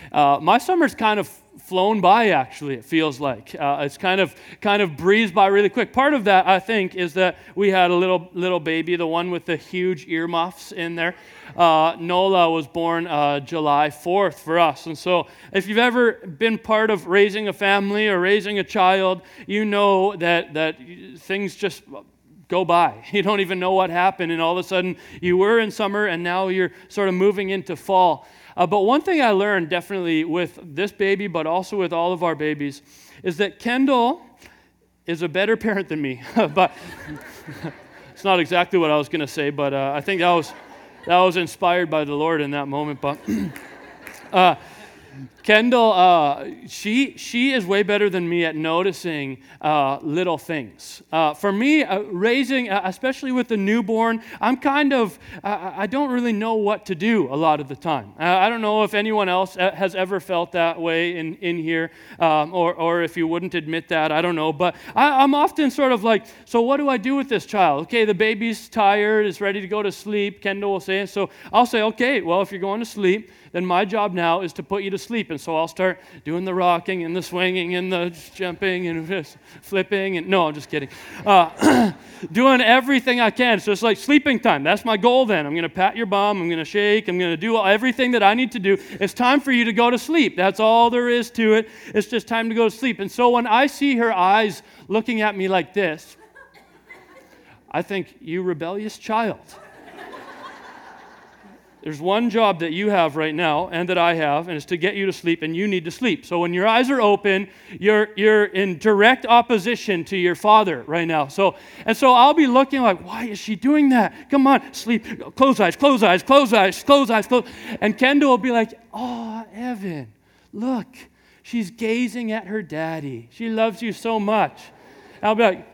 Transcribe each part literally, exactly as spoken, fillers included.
Uh, my summer's kind of flown by, actually, it feels like. Uh, it's kind of kind of breezed by really quick. Part of that, I think, is that we had a little little baby, the one with the huge earmuffs in there. Uh, Nola was born uh, July fourth for us. And so if you've ever been part of raising a family or raising a child, you know that that things just go by. You don't even know what happened, and all of a sudden you were in summer and now you're sort of moving into fall. Uh, but one thing I learned definitely with this baby, but also with all of our babies, is that Kendall is a better parent than me. But it's not exactly what I was going to say, but uh, I think that was that was inspired by the Lord in that moment. But uh, Kendall, uh, she she is way better than me at noticing uh, little things. Uh, for me, uh, raising, uh, especially with the newborn, I'm kind of, uh, I don't really know what to do a lot of the time. Uh, I don't know if anyone else has ever felt that way in, in here, um, or, or if you wouldn't admit that, I don't know. But I, I'm often sort of like, so what do I do with this child? Okay, the baby's tired, is ready to go to sleep, Kendall will say. So I'll say, okay, well, if you're going to sleep, then my job now is to put you to sleep. And so I'll start doing the rocking and the swinging and the jumping and just flipping. And no, I'm just kidding. Uh, doing everything I can. So it's like sleeping time. That's my goal then. I'm going to pat your bum. I'm going to shake. I'm going to do everything that I need to do. It's time for you to go to sleep. That's all there is to it. It's just time to go to sleep. And so when I see her eyes looking at me like this, I think, you rebellious child. There's one job that you have right now and that I have, and it's to get you to sleep, and you need to sleep. So when your eyes are open, you're you're in direct opposition to your father right now. So and so I'll be looking like, why is she doing that? Come on, sleep. Close eyes, close eyes, close eyes, close eyes, close. And Kendall will be like, oh, Evan, look, she's gazing at her daddy. She loves you so much. And I'll be like,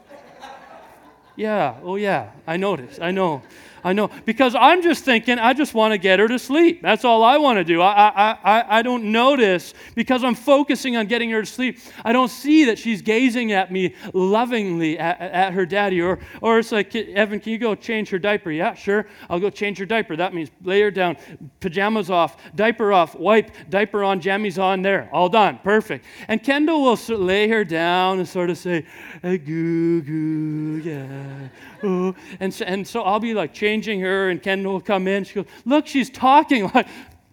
yeah, oh yeah, I noticed, I know. I know, because I'm just thinking, I just want to get her to sleep. That's all I want to do. I, I, I, I don't notice, because I'm focusing on getting her to sleep. I don't see that she's gazing at me lovingly at, at her daddy. Or, or it's like, Evan, can you go change her diaper? Yeah, sure. I'll go change her diaper. That means lay her down, pajamas off, diaper off, wipe, diaper on, jammies on, there. All done. Perfect. And Kendall will lay her down and sort of say, hey, goo, goo, yeah. Oh. And, so, and so I'll be like changing her, and Kendall will come in. She goes, look, she's talking. Like,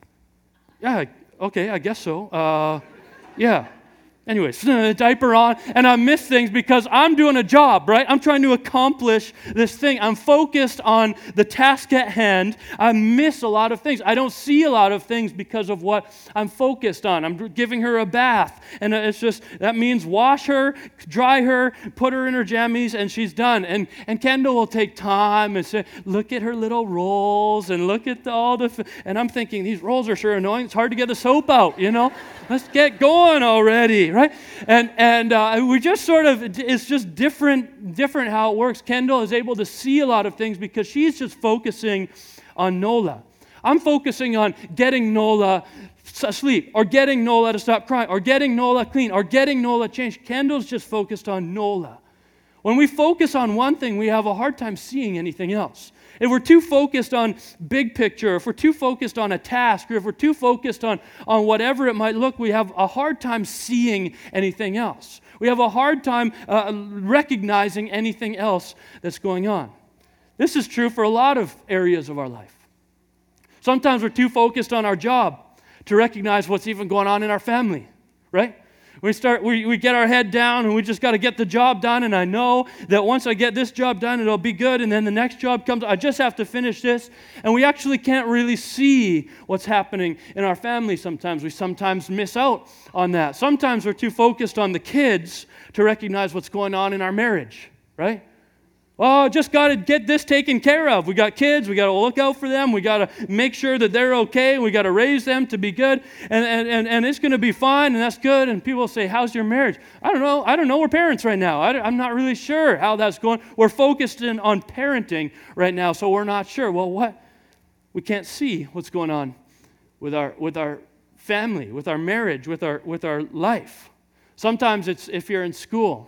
yeah, okay, I guess so. Uh, yeah. Anyways, diaper on, and I miss things because I'm doing a job, right? I'm trying to accomplish this thing. I'm focused on the task at hand. I miss a lot of things. I don't see a lot of things because of what I'm focused on. I'm giving her a bath, and it's just, that means wash her, dry her, put her in her jammies, and she's done. And and Kendall will take time and say, look at her little rolls, and look at the, all the, and I'm thinking, these rolls are sure annoying. It's hard to get the soap out, you know? Let's get going already, right? And and uh, we just sort of, it's just different, different how it works. Kendall is able to see a lot of things because she's just focusing on Nola. I'm focusing on getting Nola asleep, or getting Nola to stop crying, or getting Nola clean, or getting Nola changed. Kendall's just focused on Nola. When we focus on one thing, we have a hard time seeing anything else. If we're too focused on big picture, if we're too focused on a task, or if we're too focused on, on whatever it might look, we have a hard time seeing anything else. We have a hard time uh, recognizing anything else that's going on. This is true for a lot of areas of our life. Sometimes we're too focused on our job to recognize what's even going on in our family, right? We start, we, we get our head down, and we just got to get the job done, and I know that once I get this job done, it'll be good, and then the next job comes, I just have to finish this, and we actually can't really see what's happening in our family sometimes. We sometimes miss out on that. Sometimes we're too focused on the kids to recognize what's going on in our marriage, right? Oh, just got to get this taken care of. We got kids. We got to look out for them. We got to make sure that they're okay. We got to raise them to be good. And, and, and, and it's going to be fine, and that's good. And people say, how's your marriage? I don't know. I don't know. We're parents right now. I, I'm not really sure how that's going. We're focused in on parenting right now, so we're not sure. Well, what? We can't see what's going on with our with our family, with our marriage, with our with our life. Sometimes it's if you're in school.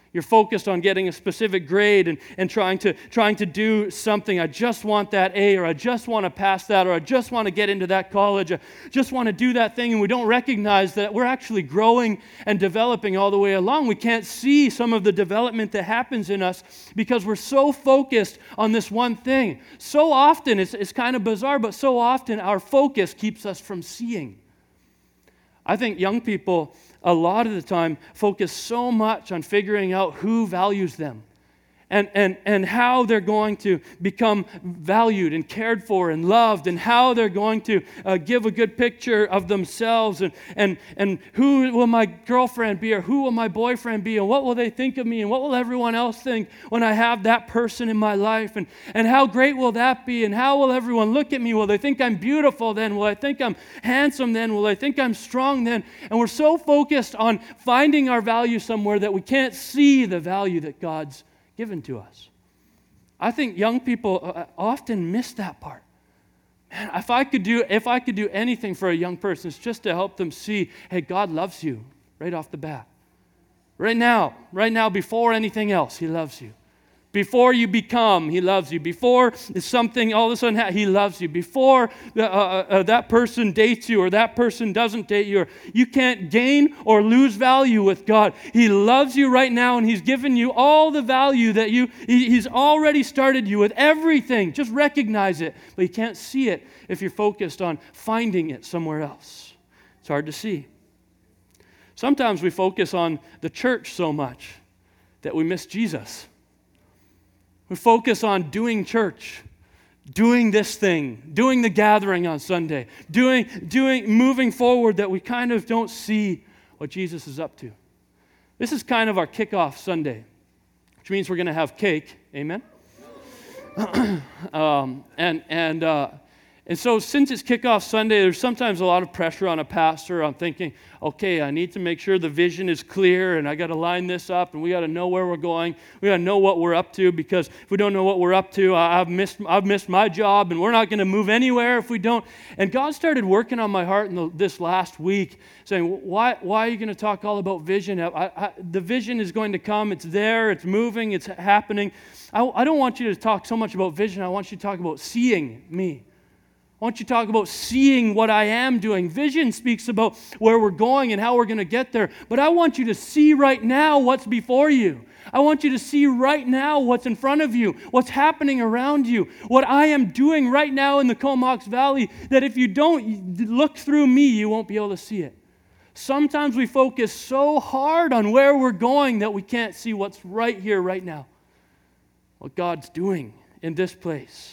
You're focused on getting a specific grade and, and trying to trying to do something. I just want that A, or I just want to pass that, or I just want to get into that college. I just want to do that thing, and we don't recognize that we're actually growing and developing all the way along. We can't see some of the development that happens in us because we're so focused on this one thing. So often, it's, it's kind of bizarre, but so often our focus keeps us from seeing. I think young people, a lot of the time, focus so much on figuring out who values them and, and, and how they're going to become valued and cared for and loved, and how they're going to uh, give a good picture of themselves, and, and, and who will my girlfriend be, or who will my boyfriend be, and what will they think of me, and what will everyone else think when I have that person in my life, and, and how great will that be, and how will everyone look at me? Will they think I'm beautiful then? Will I think I'm handsome then? Will I think I'm strong then? And we're so focused on finding our value somewhere that we can't see the value that God's given to us. I think young people often miss that part. Man, if I could do if I could do anything for a young person, it's just to help them see, hey, God loves you right off the bat. Right now, right now, before anything else, He loves you. Before you become, He loves you. Before something all of a sudden, ha- He loves you. Before uh, uh, uh, that person dates you, or that person doesn't date you, or you can't gain or lose value with God. He loves you right now, and He's given you all the value that you, he, He's already started you with everything. Just recognize it. But you can't see it if you're focused on finding it somewhere else. It's hard to see. Sometimes we focus on the church so much that we miss Jesus. We focus on doing church, doing this thing, doing the gathering on Sunday, doing, doing, moving forward, that we kind of don't see what Jesus is up to. This is kind of our kickoff Sunday, which means we're going to have cake. Amen? um, and and uh, and so since it's kickoff Sunday, there's sometimes a lot of pressure on a pastor on thinking, okay, I need to make sure the vision is clear, and I got to line this up, and we got to know where we're going. We got to know what we're up to, because if we don't know what we're up to, I've missed I've missed my job, and we're not going to move anywhere if we don't. And God started working on my heart in the, this last week, saying, why why are you going to talk all about vision? I, I, the vision is going to come. It's there. It's moving. It's happening. I, I don't want you to talk so much about vision. I want you to talk about seeing me. I want you to talk about seeing what I am doing. Vision speaks about where we're going and how we're going to get there. But I want you to see right now what's before you. I want you to see right now what's in front of you, what's happening around you, what I am doing right now in the Comox Valley, that if you don't look through me, you won't be able to see it. Sometimes we focus so hard on where we're going that we can't see what's right here, right now, what God's doing in this place.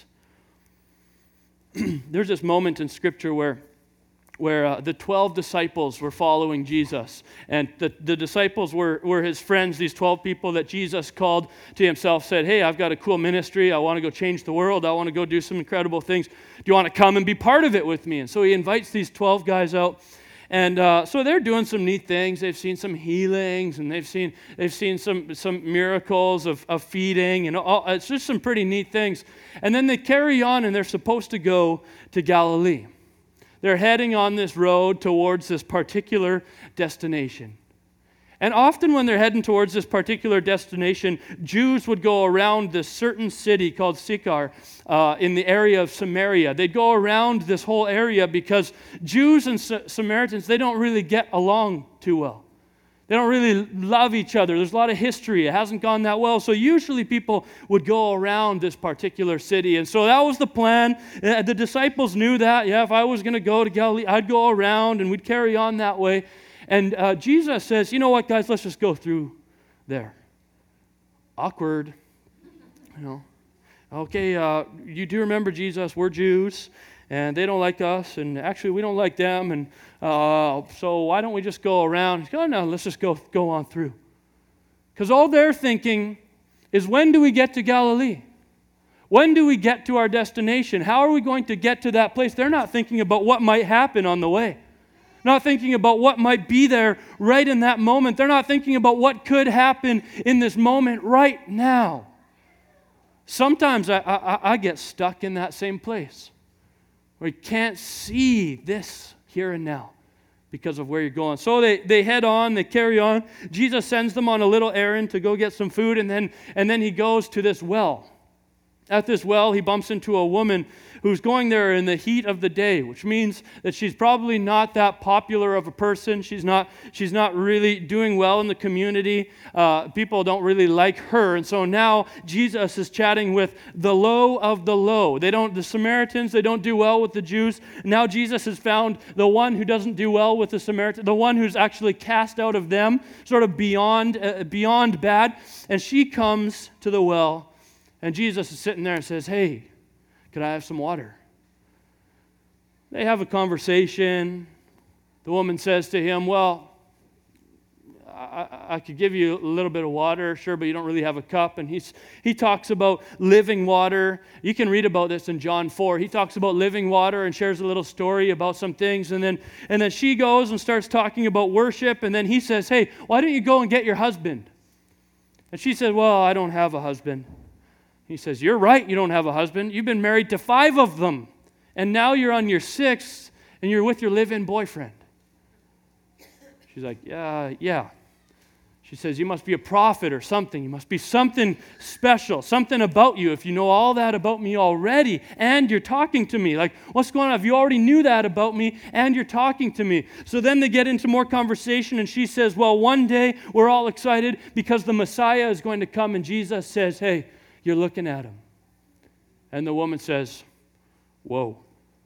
There's this moment in Scripture where where uh, the twelve disciples were following Jesus. And the, the disciples were, were His friends, these twelve people that Jesus called to Himself, said, hey, I've got a cool ministry. I want to go change the world. I want to go do some incredible things. Do you want to come and be part of it with me? And so He invites these twelve guys out. And uh, so they're doing some neat things. They've seen some healings, and they've seen they've seen some some miracles of, of feeding, and all, it's just some pretty neat things. And then they carry on, and they're supposed to go to Galilee. They're heading on this road towards this particular destination. And often when they're heading towards this particular destination, Jews would go around this certain city called Sychar uh, in the area of Samaria. They'd go around this whole area because Jews and Sa- Samaritans, they don't really get along too well. They don't really love each other. There's a lot of history. It hasn't gone that well. So usually people would go around this particular city. And so that was the plan. Uh, the disciples knew that. Yeah, if I was going to go to Galilee, I'd go around and we'd carry on that way. And uh, Jesus says, you know what, guys, let's just go through there. Awkward. You know. Okay, uh, you do remember Jesus, we're Jews, and they don't like us, and actually we don't like them, and uh, so why don't we just go around? He's going, oh, no, let's just go, go on through. Because all they're thinking is, when do we get to Galilee? When do we get to our destination? How are we going to get to that place? They're not thinking about what might happen on the way. Not thinking about what might be there right in that moment. They're not thinking about what could happen in this moment right now. Sometimes I, I, I get stuck in that same place where you can't see this here and now. because of where you're going. So they, they head on, they carry on. Jesus sends them on a little errand to go get some food, and then, and then he goes to this well. At this well, he bumps into a woman who's going there in the heat of the day, which means that she's probably not that popular of a person. She's not, she's not really doing well in the community. Uh, people don't really like her. And so now Jesus is chatting with the low of the low. They don't, the Samaritans, they don't do well with the Jews. Now Jesus has found the one who doesn't do well with the Samaritans, the one who's actually cast out of them, sort of beyond, uh, beyond bad. And she comes to the well. And Jesus is sitting there and says, "Hey, could I have some water?" They have a conversation. The woman says to him, "Well, I, I could give you a little bit of water, sure, but you don't really have a cup." And he's, he talks about living water. You can read about this in John four. He talks about living water and shares a little story about some things. And then, and then she goes and starts talking about worship. And then he says, "Hey, why don't you go and get your husband?" And she said, "Well, I don't have a husband." He says, "You're right, you don't have a husband. You've been married to five of them. And now you're on your sixth, and you're with your live-in boyfriend." She's like, "Yeah, yeah." She says, "You must be a prophet or something. You must be something special, something about you if you know all that about me already, and you're talking to me. Like, what's going on? If you already knew that about me, and you're talking to me." So then they get into more conversation, and she says, "Well, one day we're all excited because the Messiah is going to come." And Jesus says, "Hey, you're looking at him." And the woman says, "Whoa."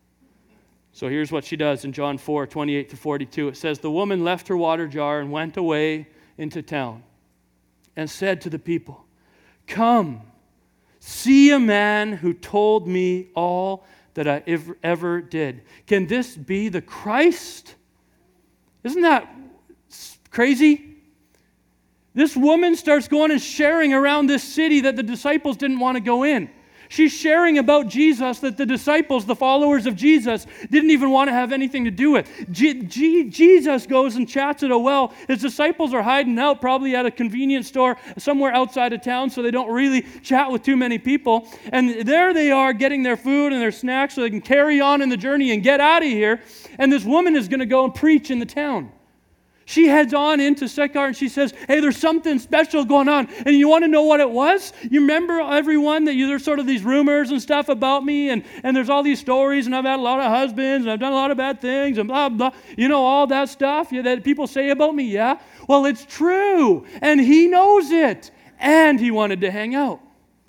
So here's what she does in John four, twenty-eight to forty-two. It says, "The woman left her water jar and went away into town and said to the people, 'Come, see a man who told me all that I ever, ever did. Can this be the Christ?'" Isn't that crazy? This woman starts going and sharing around this city that the disciples didn't want to go in. She's sharing about Jesus that the disciples, the followers of Jesus, didn't even want to have anything to do with. G- G- Jesus goes and chats at a well. His disciples are hiding out, probably at a convenience store somewhere outside of town, so they don't really chat with too many people. And there they are getting their food and their snacks so they can carry on in the journey and get out of here. And this woman is going to go and preach in the town. She heads on into Sychar and she says, "Hey, there's something special going on. And you want to know what it was? You remember everyone that you, there's sort of these rumors and stuff about me, and, and there's all these stories, and I've had a lot of husbands, and I've done a lot of bad things, and blah, blah. You know, all that stuff yeah, that people say about me, yeah? Well, it's true. And he knows it. And he wanted to hang out."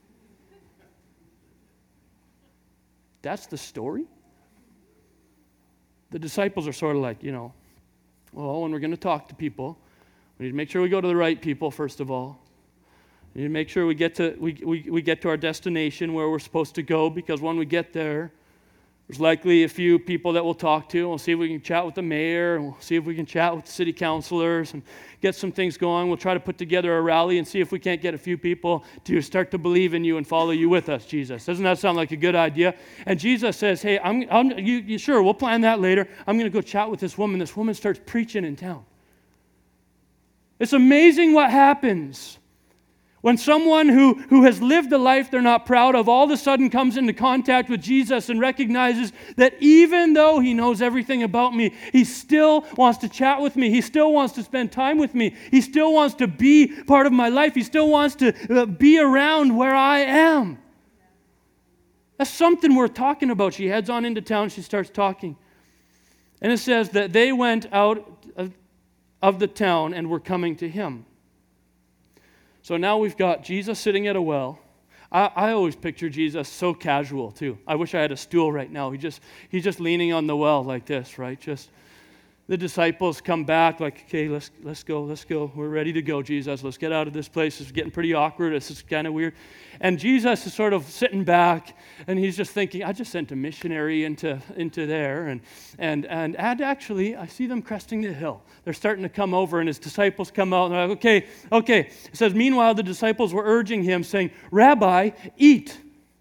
That's the story. The disciples are sort of like, you know, well, when we're going to talk to people, we need to make sure we go to the right people, first of all. We need to make sure we get to we, we, we get to our destination where we're supposed to go, because when we get there, there's likely a few people that we'll talk to. We'll see if we can chat with the mayor, and we'll see if we can chat with the city councilors and get some things going. We'll try to put together a rally and see if we can't get a few people to start to believe in you and follow you with us, Jesus. Doesn't that sound like a good idea? And Jesus says, "Hey, I'm, I'm you, you, sure, we'll plan that later. I'm going to go chat with this woman." This woman starts preaching in town. It's amazing what happens when someone who, who has lived a life they're not proud of all of a sudden comes into contact with Jesus and recognizes that even though he knows everything about me, he still wants to chat with me. He still wants to spend time with me. He still wants to be part of my life. He still wants to uh, be around where I am. That's something worth talking about. She heads on into town. She starts talking. And it says that they went out of, of the town and were coming to him. So now we've got Jesus sitting at a well. I, I always picture Jesus so casual too. I wish I had a stool right now. He just he's just leaning on the well like this, right? Just the disciples come back like, "Okay, let's let's go, let's go. We're ready to go, Jesus. Let's get out of this place. It's getting pretty awkward. This is kind of weird." And Jesus is sort of sitting back, and he's just thinking, "I just sent a missionary into, into there, and, and and and actually, I see them cresting the hill. They're starting to come over," and his disciples come out, and they're like, "Okay, okay." It says, "Meanwhile, the disciples were urging him, saying, 'Rabbi, eat.'"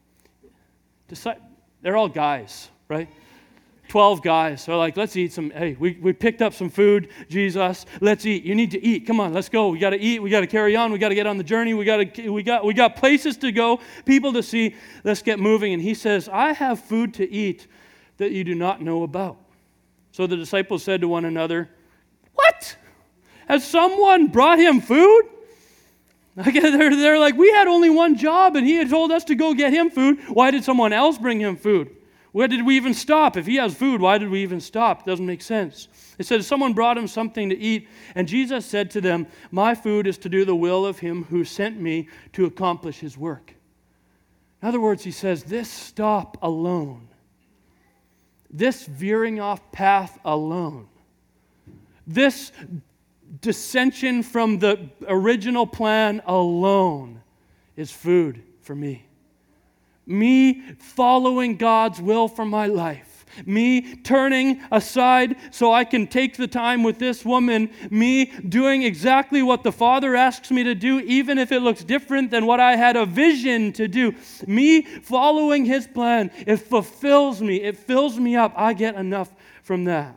Disci- They're all guys, right? Twelve guys. So like, let's eat some, hey, we, we picked up some food, Jesus, let's eat. You need to eat. Come on, let's go. We got to eat. We got to carry on. We got to get on the journey. We got to, we got, we got places to go, people to see. Let's get moving. And he says, "I have food to eat that you do not know about." So the disciples said to one another, "What? Has someone brought him food?" Like, they're, they're like, "We had only one job, and he had told us to go get him food. Why did someone else bring him food? Where did we even stop? If he has food, why did we even stop?" It doesn't make sense. It says, someone brought him something to eat, and Jesus said to them, "My food is to do the will of him who sent me to accomplish his work." In other words, he says, this stop alone, this veering off path alone, this dissension from the original plan alone is food for me. Me following God's will for my life. Me turning aside so I can take the time with this woman. Me doing exactly what the Father asks me to do, even if it looks different than what I had a vision to do. Me following His plan. It fulfills me. It fills me up. I get enough from that.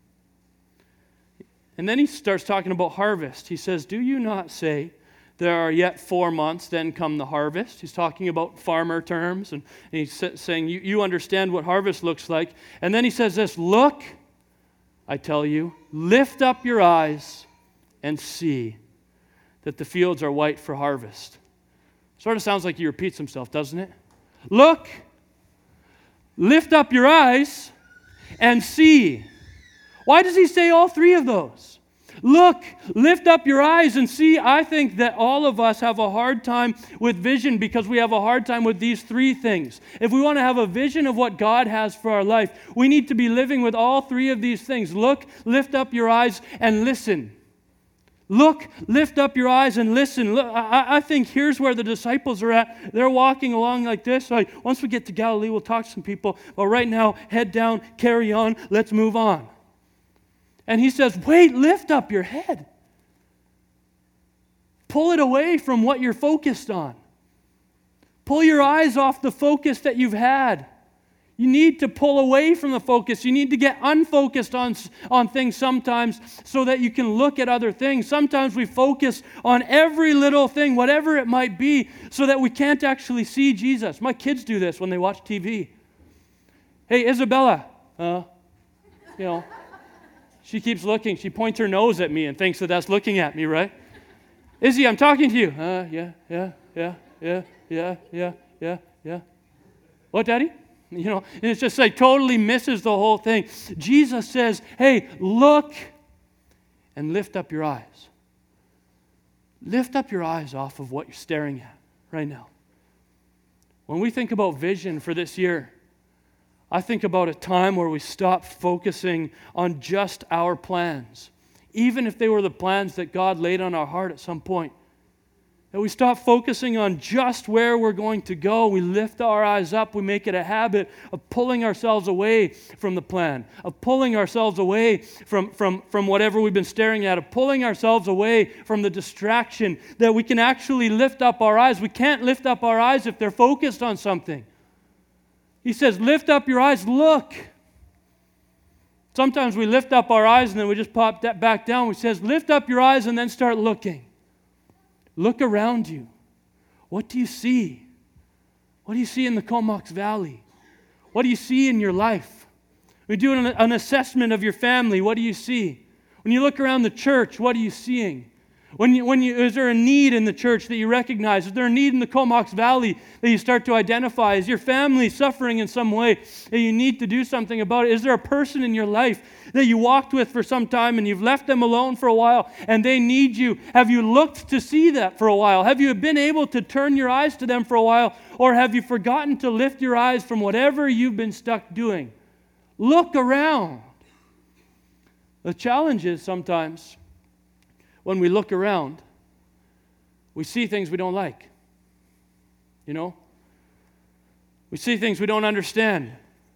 And then he starts talking about harvest. He says, "Do you not say, there are yet four months, then come the harvest?" He's talking about farmer terms, and, and he's saying, you, you understand what harvest looks like. And then he says this, "Look, I tell you, lift up your eyes and see that the fields are white for harvest." Sort of sounds like he repeats himself, doesn't it? Look, lift up your eyes and see. Why does he say all three of those? Look, lift up your eyes and see. I think that all of us have a hard time with vision because we have a hard time with these three things. If we want to have a vision of what God has for our life, we need to be living with all three of these things. Look, lift up your eyes, and listen. Look, lift up your eyes and listen. Look, I, I think here's where the disciples are at. They're walking along like this. Like, once we get to Galilee, we'll talk to some people. But right now, head down, carry on, let's move on. And he says, wait, lift up your head. Pull it away from what you're focused on. Pull your eyes off the focus that you've had. You need to pull away from the focus. You need to get unfocused on, on things sometimes so that you can look at other things. Sometimes we focus on every little thing, whatever it might be, so that we can't actually see Jesus. My kids do this when they watch T V. Hey, Isabella, uh, you know, she keeps looking. She points her nose at me and thinks that that's looking at me, right? Izzy, I'm talking to you. Uh, yeah, yeah, yeah, yeah, yeah, yeah, yeah, yeah. What, Daddy? You know, and it's just like totally misses the whole thing. Jesus says, hey, look and lift up your eyes. Lift up your eyes off of what you're staring at right now. When we think about vision for this year, I think about a time where we stop focusing on just our plans, even if they were the plans that God laid on our heart at some point. That we stop focusing on just where we're going to go. We lift our eyes up. We make it a habit of pulling ourselves away from the plan, of pulling ourselves away from, from, from whatever we've been staring at, of pulling ourselves away from the distraction, that we can actually lift up our eyes. We can't lift up our eyes if they're focused on something. He says, lift up your eyes, look. Sometimes we lift up our eyes and then we just pop that back down. He says, lift up your eyes and then start looking. Look around you. What do you see? What do you see in the Comox Valley? What do you see in your life? We do an, an assessment of your family. What do you see? When you look around the church, what are you seeing? When you, when you, is there a need in the church that you recognize? Is there a need in the Comox Valley that you start to identify? Is your family suffering in some way that you need to do something about it? Is there a person in your life that you walked with for some time and you've left them alone for a while and they need you? Have you looked to see that for a while? Have you been able to turn your eyes to them for a while? Or have you forgotten to lift your eyes from whatever you've been stuck doing? Look around. The challenge is sometimes, when we look around, we see things we don't like. You know? We see things we don't understand.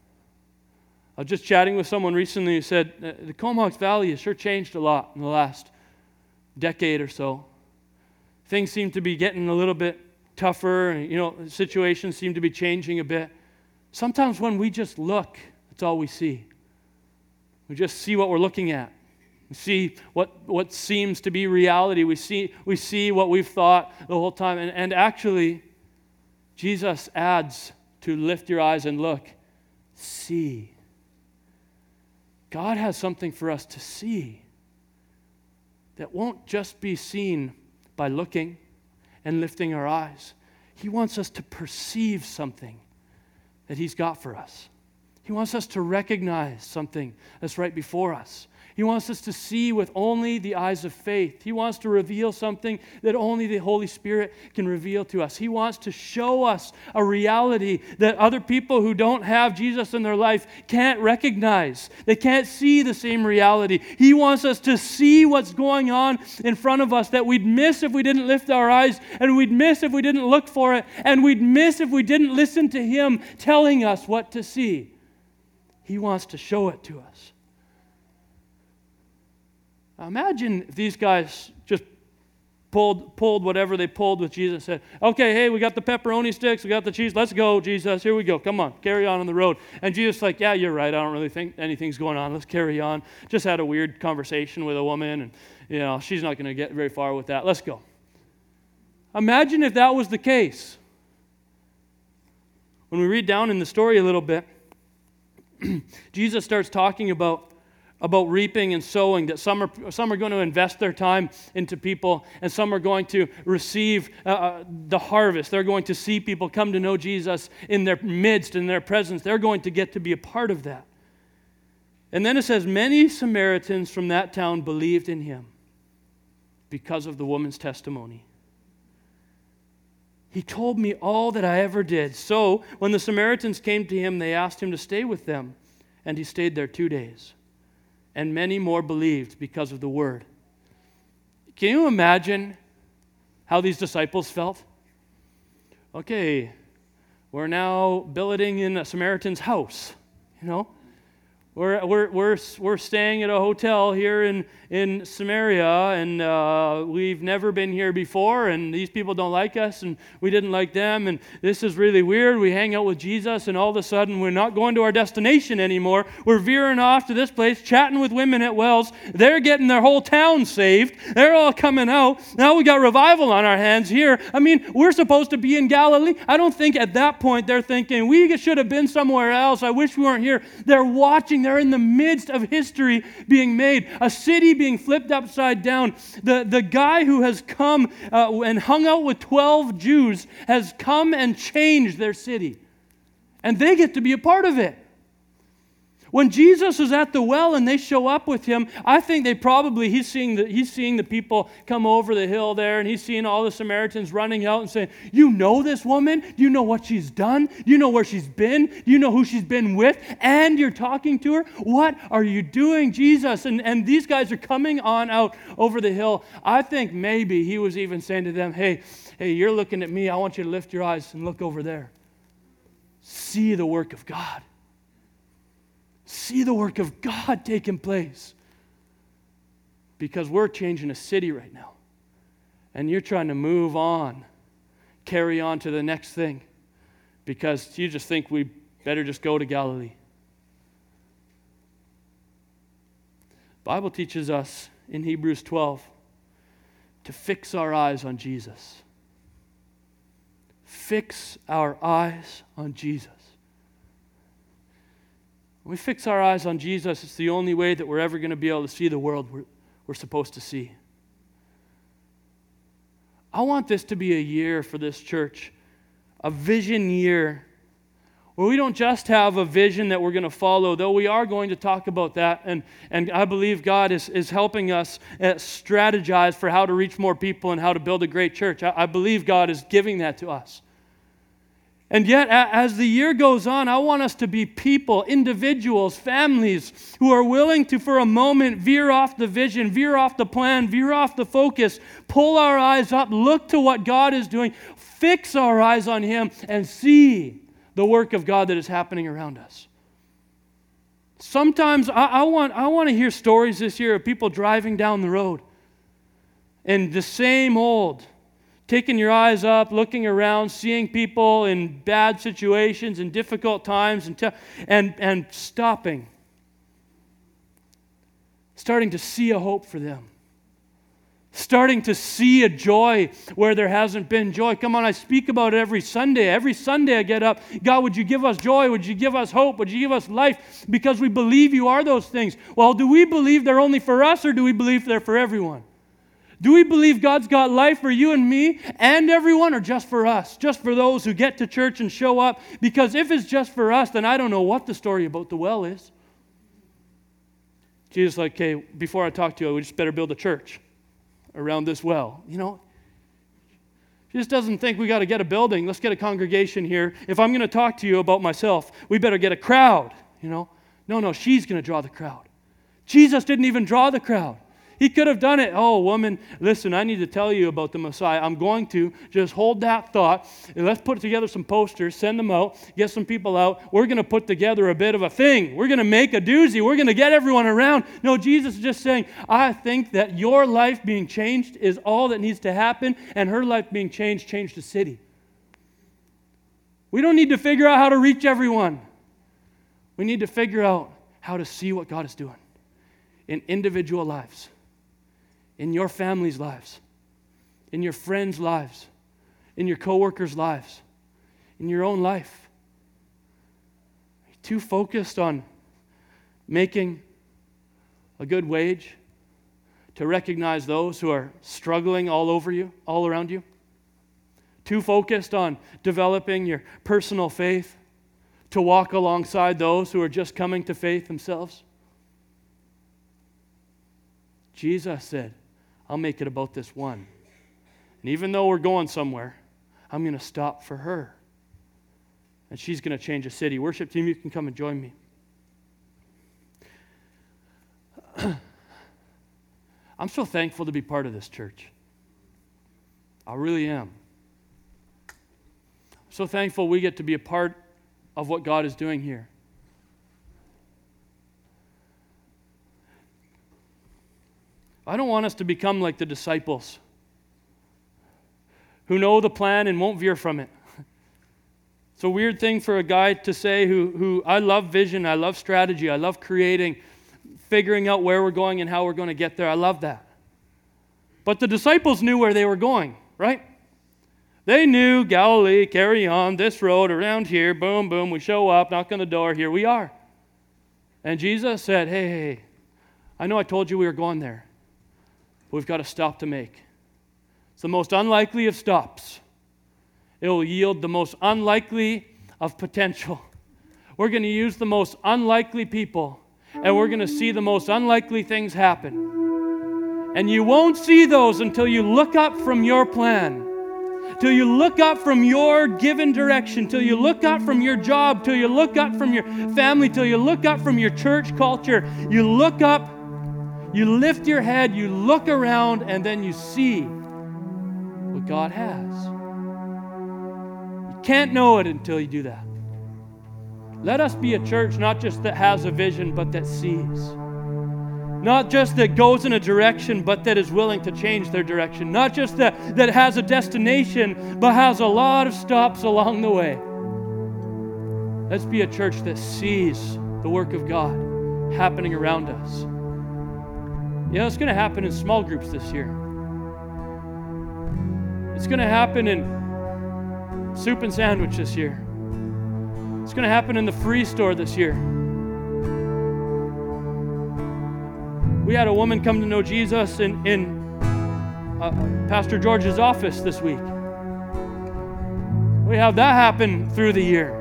I was just chatting with someone recently who said, the Comox Valley has sure changed a lot in the last decade or so. Things seem to be getting a little bit tougher. You know, situations seem to be changing a bit. Sometimes when we just look, that's all we see. We just see what we're looking at. We see what, what seems to be reality. We see, we see what we've thought the whole time. And, and actually, Jesus adds to lift your eyes and look. See. God has something for us to see that won't just be seen by looking and lifting our eyes. He wants us to perceive something that He's got for us. He wants us to recognize something that's right before us. He wants us to see with only the eyes of faith. He wants to reveal something that only the Holy Spirit can reveal to us. He wants to show us a reality that other people who don't have Jesus in their life can't recognize. They can't see the same reality. He wants us to see what's going on in front of us that we'd miss if we didn't lift our eyes, and we'd miss if we didn't look for it, and we'd miss if we didn't listen to Him telling us what to see. He wants to show it to us. Now imagine if these guys just pulled pulled whatever they pulled with Jesus and said, okay, hey, we got the pepperoni sticks, we got the cheese, let's go, Jesus, here we go, come on, carry on on the road. And Jesus is like, yeah, you're right, I don't really think anything's going on, let's carry on. Just had a weird conversation with a woman, and you know, she's not going to get very far with that, let's go. Imagine if that was the case. When we read down in the story a little bit, Jesus starts talking about about reaping and sowing, that some are, some are going to invest their time into people, and some are going to receive uh, the harvest. They're going to see people come to know Jesus in their midst, in their presence. They're going to get to be a part of that. And then it says, many Samaritans from that town believed in Him because of the woman's testimony. He told me all that I ever did. So when the Samaritans came to Him, they asked Him to stay with them, and He stayed there two days. And many more believed because of the word. Can you imagine how these disciples felt? Okay, we're now billeting in a Samaritan's house, you know. We're, we're, we're, we're staying at a hotel here in, in Samaria, and uh, we've never been here before, and these people don't like us, and we didn't like them, and this is really weird. We hang out with Jesus, and all of a sudden we're not going to our destination anymore. We're veering off to this place, chatting with women at wells. They're getting their whole town saved. They're all coming out. Now we got revival on our hands here. I mean, we're supposed to be in Galilee. I don't think at that point they're thinking, we should have been somewhere else. I wish we weren't here. They're watching. They're in the midst of history being made, a city being flipped upside down. The, the guy who has come uh, and hung out with twelve Jews has come and changed their city. And they get to be a part of it. When Jesus is at the well and they show up with Him, I think they probably, he's seeing the, he's seeing the people come over the hill there, and he's seeing all the Samaritans running out and saying, you know this woman? Do you know what she's done? Do you know where she's been? Do you know who she's been with? And you're talking to her? What are you doing, Jesus? And, and these guys are coming on out over the hill. I think maybe He was even saying to them, hey, hey, you're looking at me. I want you to lift your eyes and look over there. See the work of God. See the work of God taking place. Because we're changing a city right now. And you're trying to move on, carry on to the next thing. Because you just think we better just go to Galilee. The Bible teaches us in Hebrews twelve to fix our eyes on Jesus. Fix our eyes on Jesus. When we fix our eyes on Jesus, it's the only way that we're ever going to be able to see the world we're, we're supposed to see. I want this to be a year for this church, a vision year, where we don't just have a vision that we're going to follow, though we are going to talk about that, and, and I believe God is, is helping us uh, strategize for how to reach more people and how to build a great church. I, I believe God is giving that to us. And yet, as the year goes on, I want us to be people, individuals, families who are willing to, for a moment, veer off the vision, veer off the plan, veer off the focus, pull our eyes up, look to what God is doing, fix our eyes on Him, and see the work of God that is happening around us. Sometimes I, I want, I want to hear stories this year of people driving down the road and the same old, taking your eyes up, looking around, seeing people in bad situations and difficult times, and, te- and, and stopping. Starting to see a hope for them. starting to see a joy where there hasn't been joy. Come on, I speak about it every Sunday. Every Sunday I get up, God, would you give us joy? Would you give us hope? Would you give us life? Because we believe you are those things. Well, do we believe they're only for us, or do we believe they're for everyone? Do we believe God's got life for you and me and everyone, or just for us? Just for those who get to church and show up? Because if it's just for us, then I don't know what the story about the well is. Jesus is like, okay, before I talk to you, we just better build a church around this well. You know, he just doesn't think we got to get a building. Let's get a congregation here. If I'm going to talk to you about myself, we better get a crowd, you know. No, no, she's going to draw the crowd. Jesus didn't even draw the crowd. He could have done it. Oh, woman, listen, I need to tell you about the Messiah. I'm going to just hold that thought, and let's put together some posters, send them out, get some people out. We're going to put together a bit of a thing. We're going to make a doozy. We're going to get everyone around. No, Jesus is just saying, I think that your life being changed is all that needs to happen, and her life being changed changed the city. We don't need to figure out how to reach everyone. We need to figure out how to see what God is doing in individual lives, in your family's lives, in your friends' lives, in your coworkers' lives, in your own life. Are you too focused on making a good wage to recognize those who are struggling all over you, all around you? Too focused on developing your personal faith to walk alongside those who are just coming to faith themselves? Jesus said, I'll make it about this one. And even though we're going somewhere, I'm going to stop for her. And she's going to change a city. Worship team, you can come and join me. I'm so thankful to be part of this church. I really am. I'm so thankful we get to be a part of what God is doing here. I don't want us to become like the disciples who know the plan and won't veer from it. It's a weird thing for a guy to say who, who I love vision, I love strategy, I love creating, figuring out where we're going and how we're going to get there. I love that. But the disciples knew where they were going, right? They knew Galilee, carry on, this road, around here, boom, boom, we show up, knock on the door, here we are. And Jesus said, hey, hey, hey, I know I told you we were going there. We've got a stop to make. It's the most unlikely of stops. It will yield the most unlikely of potential. We're going to use the most unlikely people, and we're going to see the most unlikely things happen. And you won't see those until you look up from your plan, till you look up from your given direction, till you look up from your job, till you look up from your family, till you look up from your church culture. You look up, you lift your head, you look around, and then you see what God has. You can't know it until you do that. Let us be a church not just that has a vision, but that sees. Not just that goes in a direction, but that is willing to change their direction. Not just that, that has a destination, but has a lot of stops along the way. Let's be a church that sees the work of God happening around us. You know, it's going to happen in small groups this year. It's going to happen in soup and sandwich this year. It's going to happen in the free store this year. We had a woman come to know Jesus in, in uh, Pastor George's office this week. We have that happen through the year.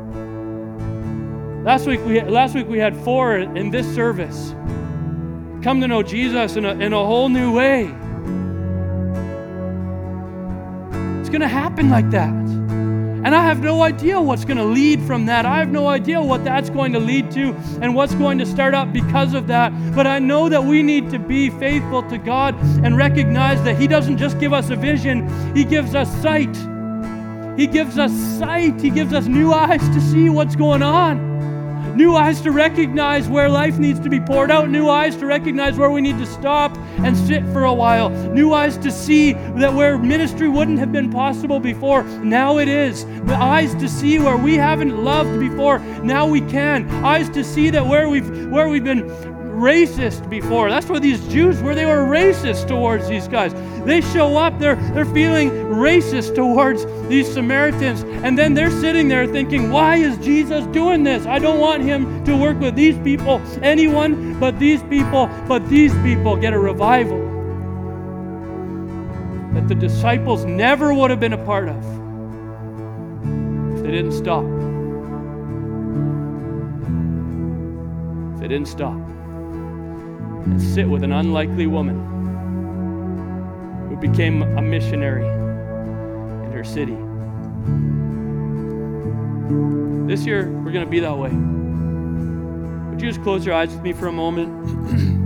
Last week we had, last week we had four in this service come to know Jesus in a, in a whole new way. It's going to happen like that. And I have no idea what's going to lead from that. I have no idea what that's going to lead to and what's going to start up because of that. But I know that we need to be faithful to God and recognize that He doesn't just give us a vision, He gives us sight. He gives us sight. He gives us new eyes to see what's going on. New eyes to recognize where life needs to be poured out. New eyes to recognize where we need to stop and sit for a while. New eyes to see that where ministry wouldn't have been possible before, now it is. The eyes to see where we haven't loved before, now we can. Eyes to see that where we've where we've been racist before. That's what these Jews were. They were racist towards these guys. They show up, they're, they're feeling racist towards these Samaritans. And then they're sitting there thinking, why is Jesus doing this? I don't want him to work with these people, anyone but these people, but these people get a revival that the disciples never would have been a part of if they didn't stop. If they didn't stop and sit with an unlikely woman who became a missionary in her city. This year, we're going to be that way. Would you just close your eyes with me for a moment?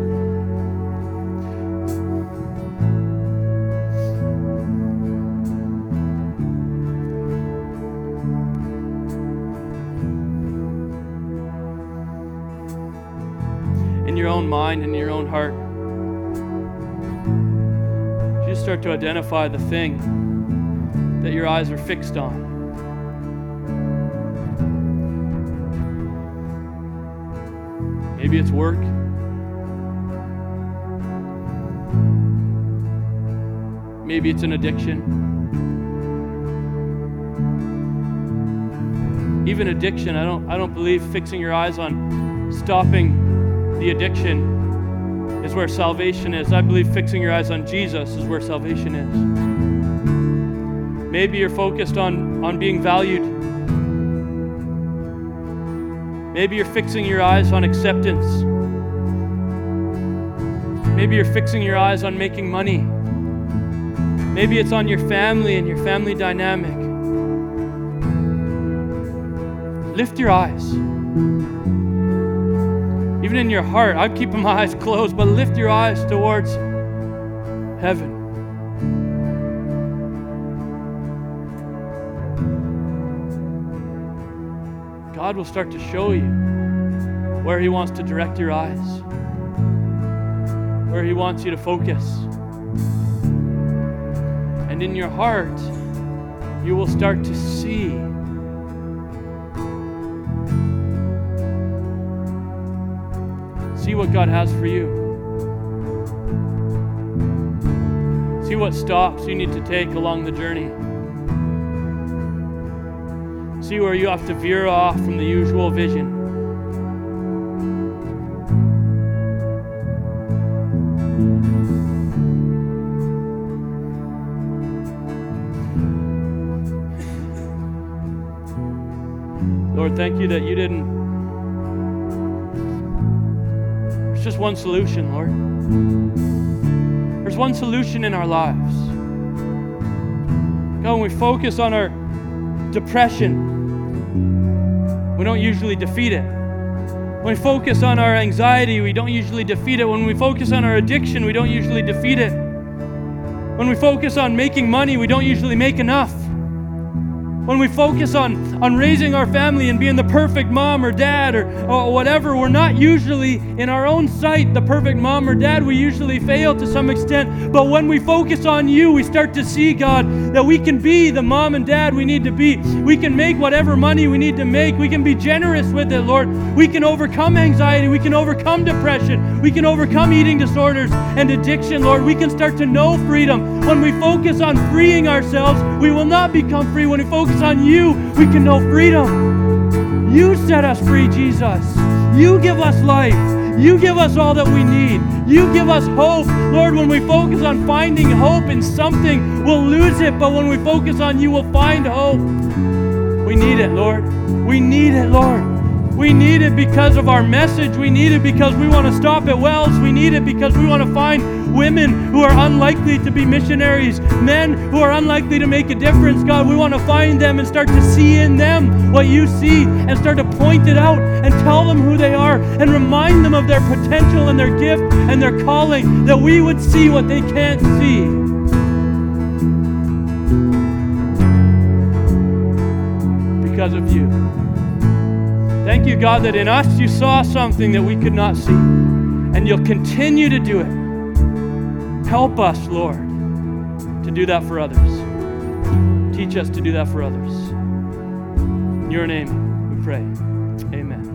In your own mind, in your own heart, just start to identify the thing that your eyes are fixed on. Maybe it's work. Maybe it's an addiction. Even addiction, I don't I don't believe fixing your eyes on stopping the addiction is where salvation is. I believe fixing your eyes on Jesus is where salvation is. Maybe you're focused on, on being valued. Maybe you're fixing your eyes on acceptance. Maybe you're fixing your eyes on making money. Maybe it's on your family and your family dynamic. Lift your eyes. Even in your heart, I'm keeping my eyes closed, but lift your eyes towards heaven. God will start to show you where He wants to direct your eyes, where He wants you to focus. And in your heart, you will start to see See what God has for you. See what stops you need to take along the journey. See where you have to veer off from the usual vision. Lord, thank you that you didn't There's just one solution, Lord. There's one solution in our lives. God, when we focus on our depression, we don't usually defeat it. When we focus on our anxiety, we don't usually defeat it. When we focus on our addiction, we don't usually defeat it. When we focus on making money, we don't usually make enough. When we focus on, on raising our family and being the perfect mom or dad or, or whatever, we're not usually, in our own sight, the perfect mom or dad. We usually fail to some extent. But when we focus on you, we start to see, God, that we can be the mom and dad we need to be. We can make whatever money we need to make. We can be generous with it, Lord. We can overcome anxiety. We can overcome depression. We can overcome eating disorders and addiction, Lord. We can start to know freedom. When we focus on freeing ourselves, we will not become free. When we focus on you, we can know freedom. You set us free, Jesus. You give us life. You give us all that we need. You give us hope. Lord, when we focus on finding hope in something, we'll lose it. But when we focus on you, we'll find hope. We need it, Lord. We need it, Lord. We need it because of our message. We need it because we want to stop at wells. We need it because we want to find women who are unlikely to be missionaries, men who are unlikely to make a difference. God, we want to find them and start to see in them what you see and start to point it out and tell them who they are and remind them of their potential and their gift and their calling, that we would see what they can't see. Because of you. Thank you, God, that in us you saw something that we could not see, and you'll continue to do it. Help us, Lord, to do that for others. Teach us to do that for others. In your name we pray. Amen.